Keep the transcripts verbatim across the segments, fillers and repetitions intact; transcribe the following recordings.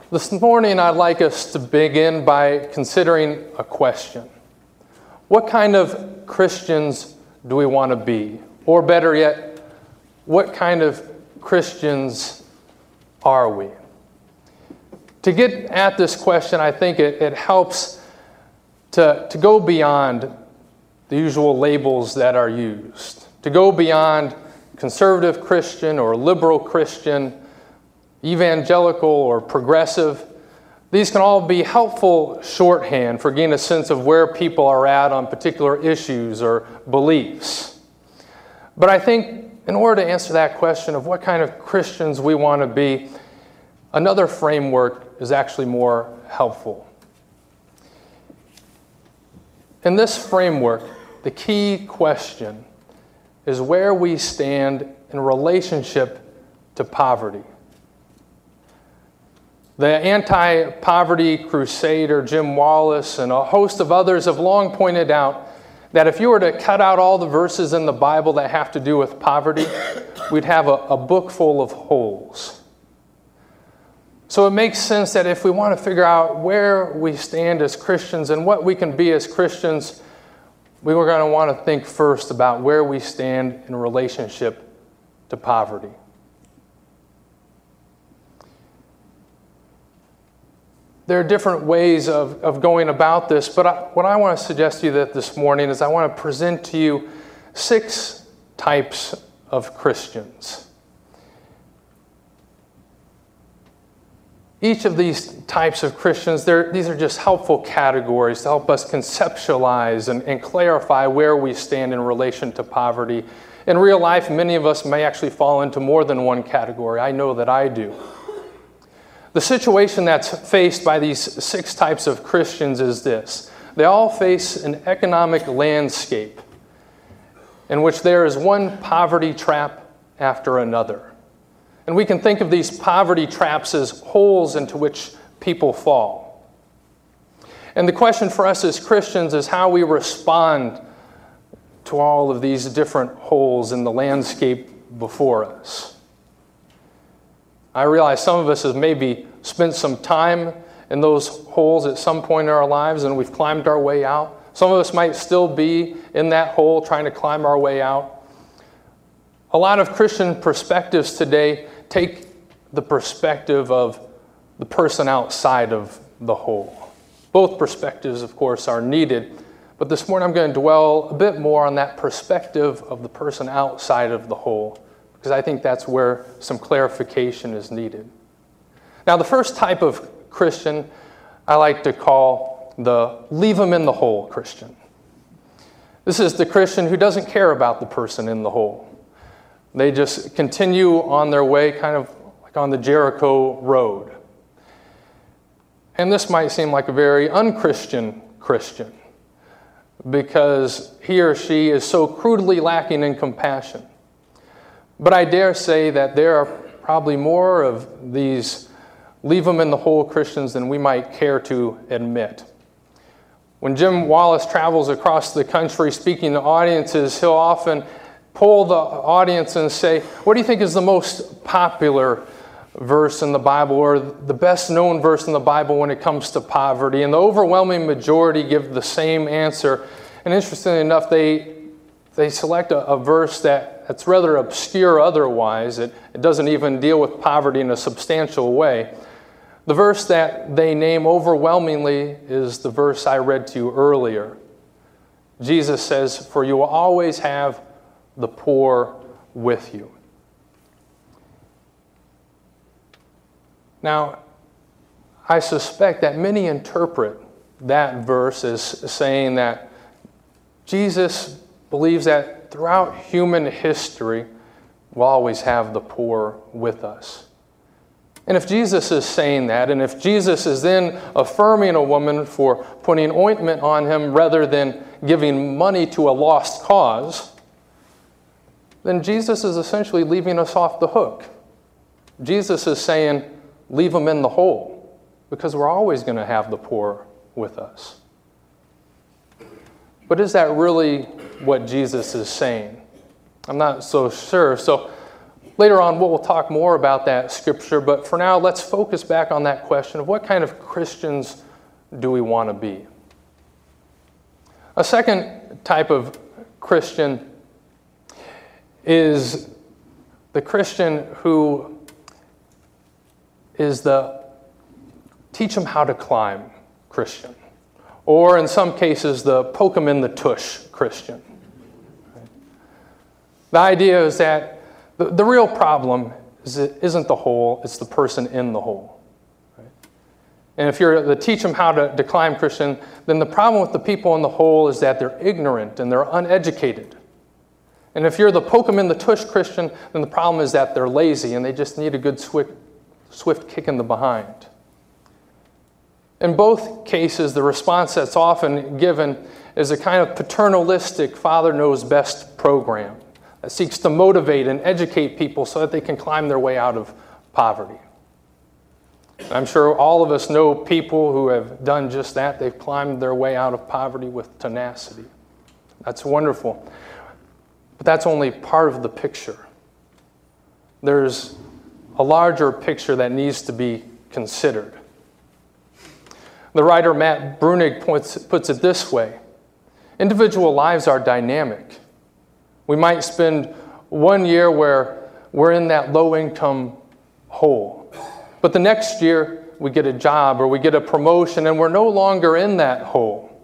This morning, I'd like us to begin by considering a question. What kind of Christians do we want to be? Or better yet, what kind of Christians are we? To get at this question, I think it, it helps to, to go beyond the usual labels that are used, to go beyond conservative Christian or liberal Christian, evangelical or progressive. These can all be helpful shorthand for getting a sense of where people are at on particular issues or beliefs. But I think in order to answer that question of what kind of Christians we want to be, another framework is actually more helpful. In this framework, the key question is where we stand in relationship to poverty. The anti-poverty crusader Jim Wallis and a host of others have long pointed out that if you were to cut out all the verses in the Bible that have to do with poverty, we'd have a, a book full of holes. So it makes sense that if we want to figure out where we stand as Christians and what we can be as Christians, we were going to want to think first about where we stand in relationship to poverty. There are different ways of, of going about this, but I, what I want to suggest to you that this morning is I want to present to you six types of Christians. Each of these types of Christians, these are just helpful categories to help us conceptualize and, and clarify where we stand in relation to poverty. In real life, many of us may actually fall into more than one category. I know that I do. The situation that's faced by these six types of Christians is this. They all face an economic landscape in which there is one poverty trap after another. And we can think of these poverty traps as holes into which people fall. And the question for us as Christians is how we respond to all of these different holes in the landscape before us. I realize some of us have maybe spent some time in those holes at some point in our lives and we've climbed our way out. Some of us might still be in that hole trying to climb our way out. A lot of Christian perspectives today take the perspective of the person outside of the hole. Both perspectives, of course, are needed, but this morning I'm going to dwell a bit more on that perspective of the person outside of the hole, because I think that's where some clarification is needed. Now, the first type of Christian I like to call the leave them in the hole Christian. This is the Christian who doesn't care about the person in the hole. They just continue on their way, kind of like on the Jericho road. And this might seem like a very unchristian Christian because he or she is so crudely lacking in compassion. But I dare say that there are probably more of these leave them in the hole Christians than we might care to admit. When Jim Wallis travels across the country speaking to audiences, he'll often poll the audience and say, what do you think is the most popular verse in the Bible or the best known verse in the Bible when it comes to poverty? And the overwhelming majority give the same answer. And interestingly enough, they they select a, a verse that, that's rather obscure otherwise. It, it doesn't even deal with poverty in a substantial way. The verse that they name overwhelmingly is the verse I read to you earlier. Jesus says, "For you will always have the poor with you." Now, I suspect that many interpret that verse as saying that Jesus believes that throughout human history, we'll always have the poor with us. And if Jesus is saying that, and if Jesus is then affirming a woman for putting ointment on him rather than giving money to a lost cause, then Jesus is essentially leaving us off the hook. Jesus is saying, leave them in the hole, because we're always going to have the poor with us. But is that really what Jesus is saying? I'm not so sure. So Later on, we'll talk more about that scripture, but for now, let's focus back on that question of what kind of Christians do we want to be? A second type of Christian is the Christian who is the teach them how to climb Christian, or in some cases, the poke them in the tush Christian. The idea is that the, the real problem is it isn't the hole, it's the person in the hole. Right? And if you're the teach them how to, to climb Christian, then the problem with the people in the hole is that they're ignorant and they're uneducated. And if you're the poke them in the tush Christian, then the problem is that they're lazy and they just need a good swift, swift kick in the behind. In both cases, the response that's often given is a kind of paternalistic, father knows best program that seeks to motivate and educate people so that they can climb their way out of poverty. And I'm sure all of us know people who have done just that. They've climbed their way out of poverty with tenacity. That's wonderful. But that's only part of the picture. There's a larger picture that needs to be considered. The writer Matt Brunig puts, puts it this way. Individual lives are dynamic. We might spend one year where we're in that low-income hole. But the next year, we get a job or we get a promotion and we're no longer in that hole.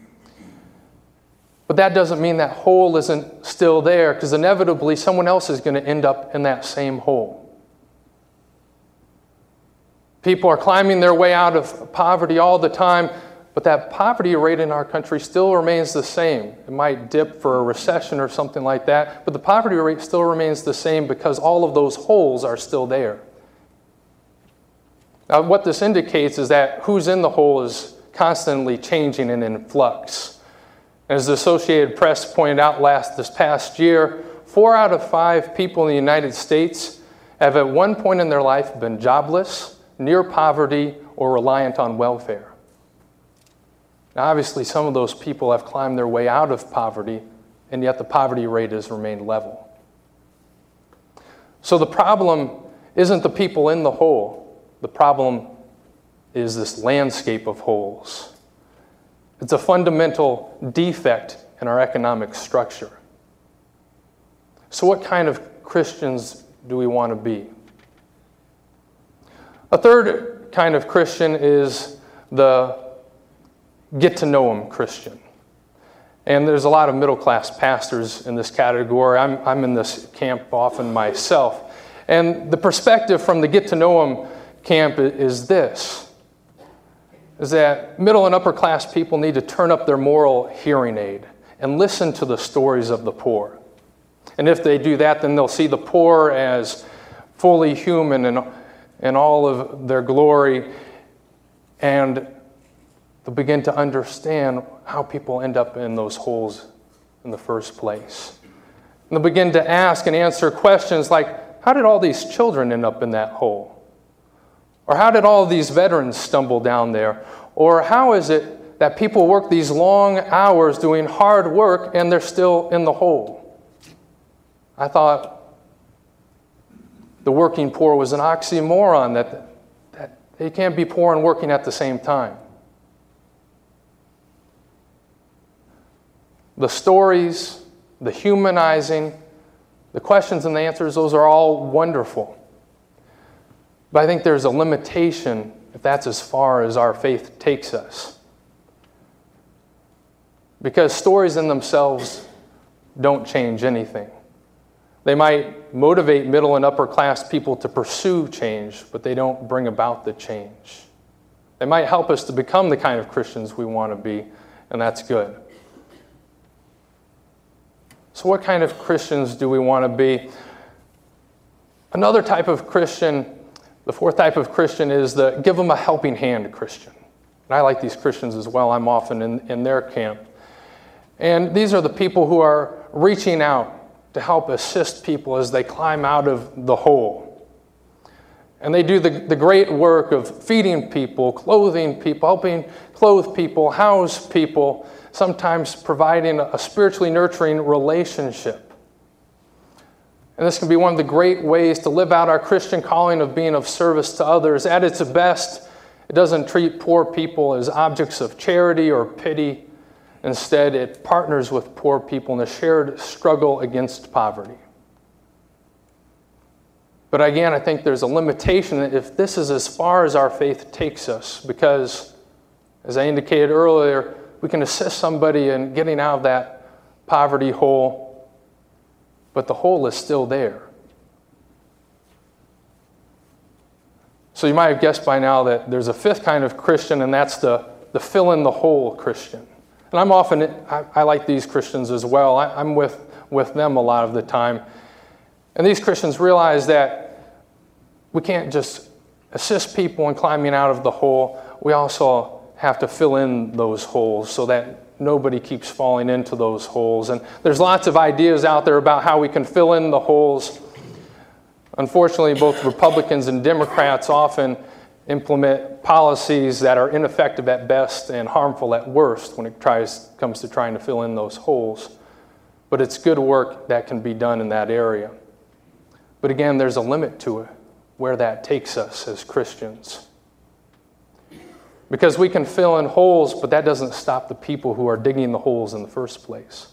But that doesn't mean that hole isn't still there, because inevitably someone else is going to end up in that same hole. People are climbing their way out of poverty all the time, but that poverty rate in our country still remains the same. It might dip for a recession or something like that, but the poverty rate still remains the same because all of those holes are still there. Now, what this indicates is that who's in the hole is constantly changing and in flux. As the Associated Press pointed out last this past year, four out of five people in the United States have at one point in their life been jobless, near poverty, or reliant on welfare. Now, obviously, some of those people have climbed their way out of poverty, and yet the poverty rate has remained level. So the problem isn't the people in the hole. The problem is this landscape of holes. It's a fundamental defect in our economic structure. So what kind of Christians do we want to be? A third kind of Christian is the get-to-know-him Christian. And there's a lot of middle-class pastors in this category. I'm, I'm in this camp often myself. And the perspective from the get-to-know-him camp is this, is that middle and upper-class people need to turn up their moral hearing aid and listen to the stories of the poor. And if they do that, then they'll see the poor as fully human and in all of their glory, and they'll begin to understand how people end up in those holes in the first place. And they'll begin to ask and answer questions like, how did all these children end up in that hole? Or how did all of these veterans stumble down there? Or how is it that people work these long hours doing hard work and they're still in the hole? I thought the working poor was an oxymoron, that, that they can't be poor and working at the same time. The stories, the humanizing, the questions and the answers, those are all wonderful. But I think there's a limitation if that's as far as our faith takes us. Because stories in themselves don't change anything. They might motivate middle and upper class people to pursue change, but they don't bring about the change. They might help us to become the kind of Christians we want to be, and that's good. So what kind of Christians do we want to be? Another type of Christian, the fourth type of Christian, is the give them a helping hand Christian. And I like these Christians as well. I'm often in, in their camp. And these are the people who are reaching out to help assist people as they climb out of the hole. And they do the, the great work of feeding people, clothing people, helping clothe people, house people, sometimes providing a spiritually nurturing relationship. And this can be one of the great ways to live out our Christian calling of being of service to others. At its best, it doesn't treat poor people as objects of charity or pity. Instead, it partners with poor people in a shared struggle against poverty. But again, I think there's a limitation if this is as far as our faith takes us, because, as I indicated earlier, we can assist somebody in getting out of that poverty hole, but the hole is still there. So you might have guessed by now that there's a fifth kind of Christian, and that's the, the fill-in-the-hole Christian. And I'm often, I, I like these Christians as well. I, I'm with, with them a lot of the time. And these Christians realize that we can't just assist people in climbing out of the hole. We also have to fill in those holes so that nobody keeps falling into those holes. And there's lots of ideas out there about how we can fill in the holes. Unfortunately, both Republicans and Democrats often implement policies that are ineffective at best and harmful at worst when it tries, comes to trying to fill in those holes. But it's good work that can be done in that area. But again, there's a limit to it, where that takes us as Christians. Because we can fill in holes, but that doesn't stop the people who are digging the holes in the first place.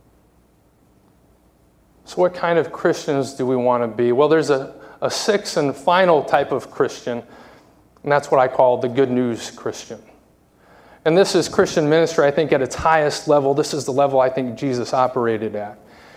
So what kind of Christians do we want to be? Well, there's a, a sixth and final type of Christian, and that's what I call the good news Christian. And this is Christian ministry, I think, at its highest level. This is the level I think Jesus operated at.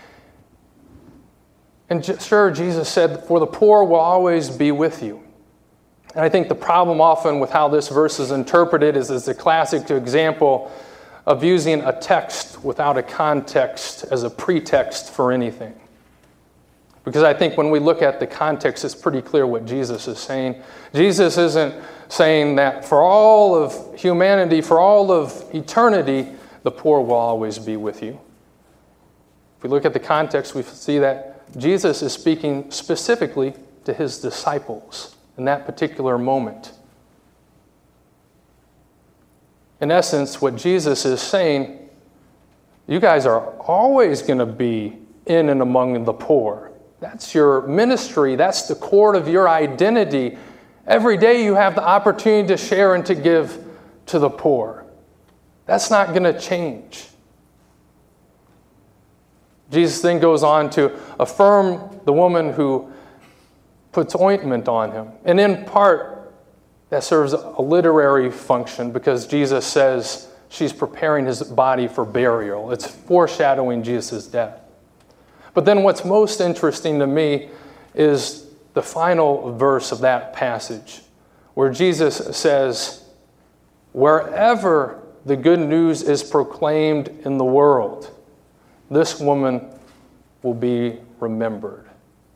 And sure, Jesus said, "For the poor will always be with you." And I think the problem often with how this verse is interpreted is it's a classic example of using a text without a context as a pretext for anything. Because I think when we look at the context, it's pretty clear what Jesus is saying. Jesus isn't saying that for all of humanity, for all of eternity, the poor will always be with you. If we look at the context, we see that Jesus is speaking specifically to his disciples in that particular moment. In essence, what Jesus is saying, you guys are always going to be in and among the poor. That's your ministry. That's the core of your identity. Every day you have the opportunity to share and to give to the poor. That's not going to change. Jesus then goes on to affirm the woman who puts ointment on him. And in part, that serves a literary function because Jesus says she's preparing his body for burial. It's foreshadowing Jesus' death. But then what's most interesting to me is the final verse of that passage, where Jesus says, "Wherever the good news is proclaimed in the world, this woman will be remembered."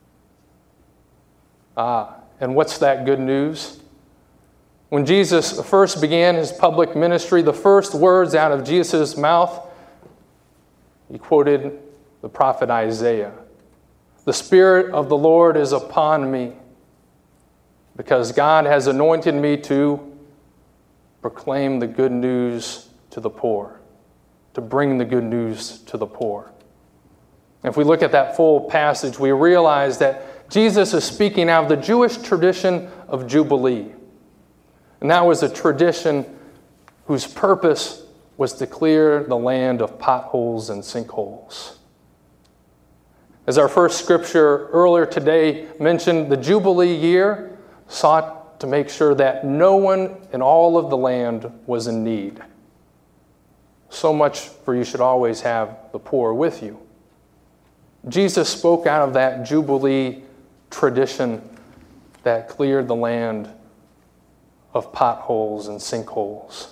Ah, and what's that good news? When Jesus first began his public ministry, the first words out of Jesus' mouth, he quoted the prophet Isaiah. "The Spirit of the Lord is upon me, because God has anointed me to proclaim the good news to the poor," to bring the good news to the poor. If we look at that full passage, we realize that Jesus is speaking out of the Jewish tradition of Jubilee. And that was a tradition whose purpose was to clear the land of potholes and sinkholes. As our first scripture earlier today mentioned, the Jubilee year sought to make sure that no one in all of the land was in need. So much for you should always have the poor with you. Jesus spoke out of that Jubilee tradition that cleared the land of potholes and sinkholes.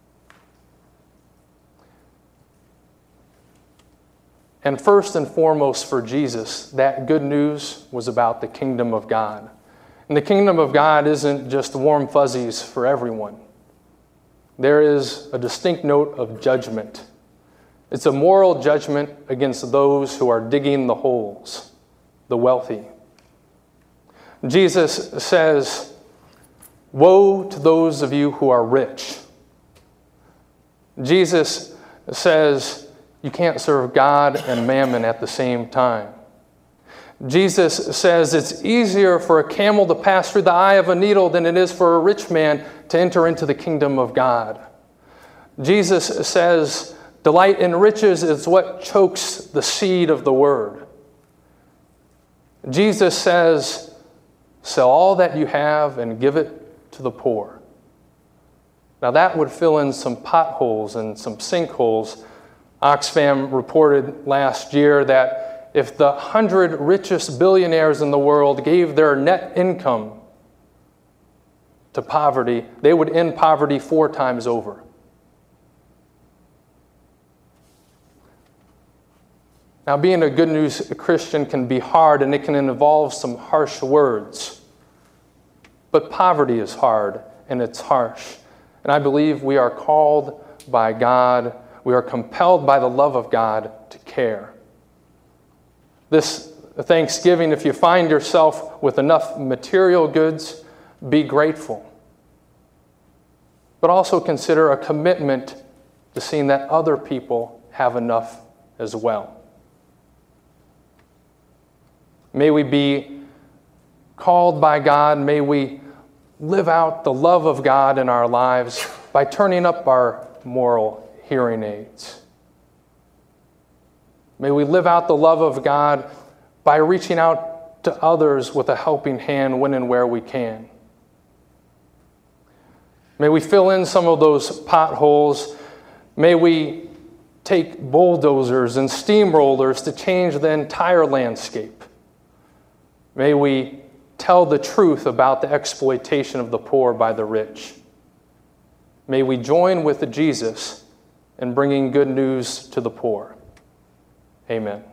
And first and foremost for Jesus, that good news was about the kingdom of God. And the kingdom of God isn't just warm fuzzies for everyone. There is a distinct note of judgment. It's a moral judgment against those who are digging the holes, the wealthy. Jesus says, "Woe to those of you who are rich." Jesus says, you can't serve God and mammon at the same time. Jesus says it's easier for a camel to pass through the eye of a needle than it is for a rich man to enter into the kingdom of God. Jesus says delight in riches is what chokes the seed of the word. Jesus says, sell all that you have and give it to the poor. Now that would fill in some potholes and some sinkholes. Oxfam reported last year that if the hundred richest billionaires in the world gave their net income to poverty, they would end poverty four times over. Now, being a good news Christian can be hard, and it can involve some harsh words. But poverty is hard, and it's harsh. And I believe we are called by God, we are compelled by the love of God to care. This Thanksgiving, if you find yourself with enough material goods, be grateful. But also consider a commitment to seeing that other people have enough as well. May we be called by God. May we live out the love of God in our lives by turning up our moral hearing aids. May we live out the love of God by reaching out to others with a helping hand when and where we can. May we fill in some of those potholes. May we take bulldozers and steamrollers to change the entire landscape. May we tell the truth about the exploitation of the poor by the rich. May we join with Jesus in bringing good news to the poor. Amen.